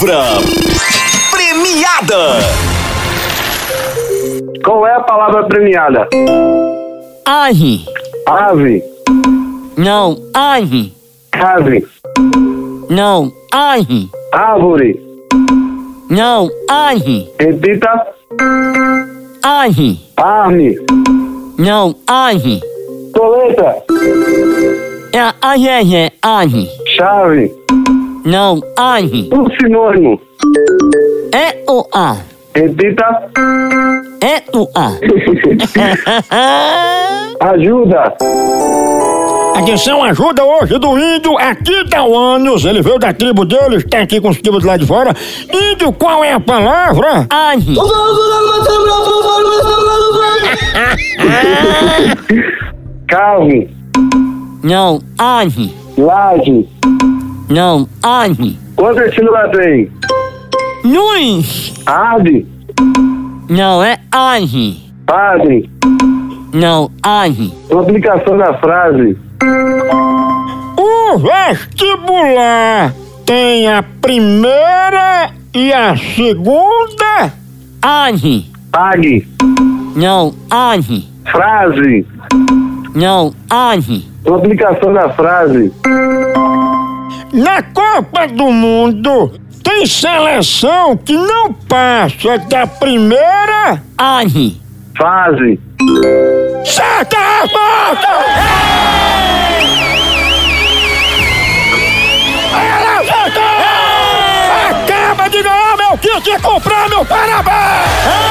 Palavra premiada. Qual é a palavra premiada? Ave. Ave. Não, ave. Ave. Não, ave. Árvore. Não, ave. Repita. Ave. Arme. Não, ave. Coleta. É a ave. Chave. Não, ave. Um sinônimo. É o A. Repita. É o A. Ajuda. Atenção, ajuda hoje do índio aqui da Uanos. Ele veio da tribo dele, está aqui com os tribos lá de fora. Índio, qual é a palavra? Ave. Carro. Não, ave. Laje. Não, ave. Quantas sílabas tem? Luz. Ave. Não, é ave. Padre. Não, ave. Aplicação da frase. O vestibular tem a primeira e a segunda. Ave. Pague. Não, ave. Frase. Não, ave. Aplicação da frase. Na Copa do Mundo tem seleção que não passa da primeira. Ave. Fase. Certa resposta! Ela acertou! Acaba de ganhar meu kit e comprar meu parabéns!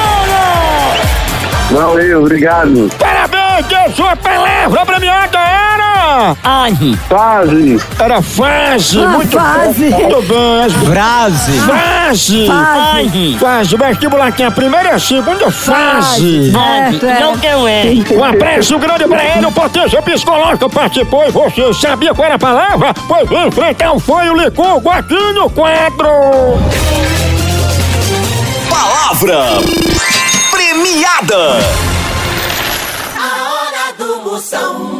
Valeu, obrigado. Parabéns, que sua palavra premiada era... Ave. Fase. Era fase, muito fase. bom. Muito bem. Frase. Fase. Ave. Fase. O vestibular tem a primeira e a segunda fase. Ave. Não deu R. Um abraço grande pra ele, o Potência Psicológica participou e você sabia qual era a palavra? Pois vem enfrentar o Foi o Licurgo aqui no quadro. Palavra premiada. A hora do Moção.